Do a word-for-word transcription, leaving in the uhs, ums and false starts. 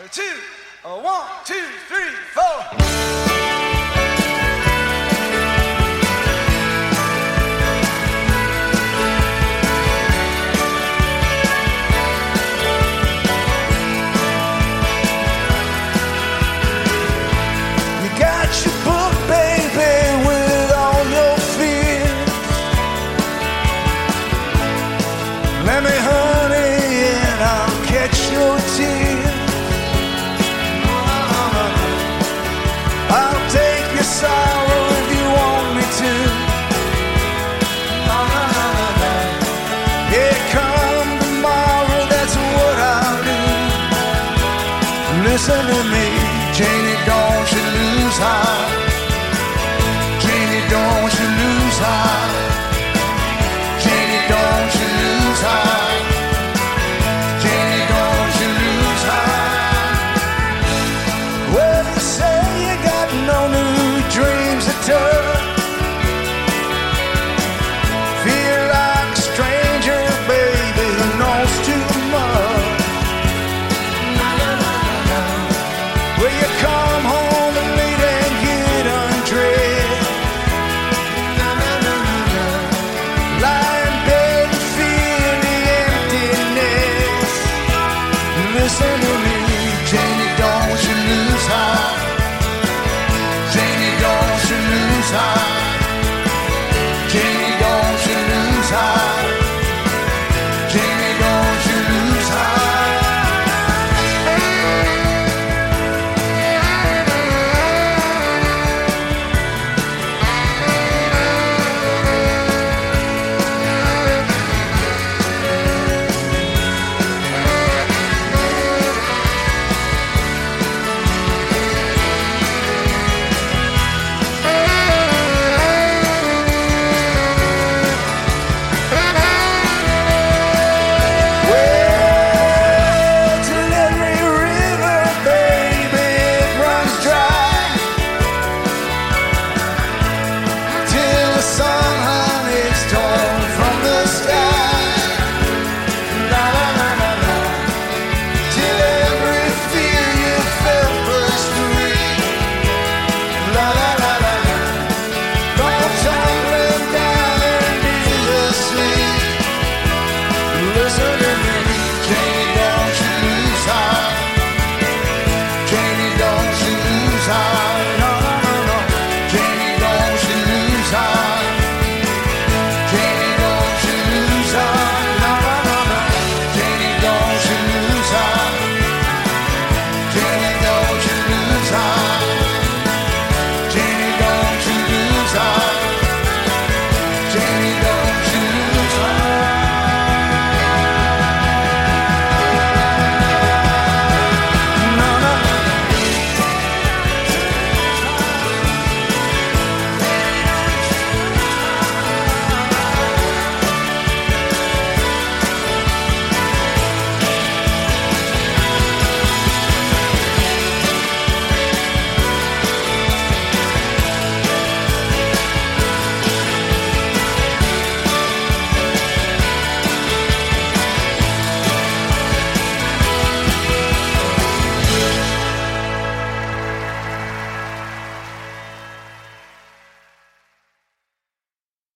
two, a one, two, three, four. Let me, honey, and I'll catch your tears. I'll take your sorrow if you want me to. Yeah, come tomorrow, that's what I'll do. Listen to me, Janie, don't you lose heart. Janie, don't you lose heart. Janie, don't you lose heart. Janie, don't you lose heart. Well, you say you got no new dreams to tell. Feel like a stranger, baby, who knows too much. Will you come home and late and get undressed? Lie in bed and feel the emptiness. Listen to me, Janie, don't you lose heart. Janie, don't you lose heart.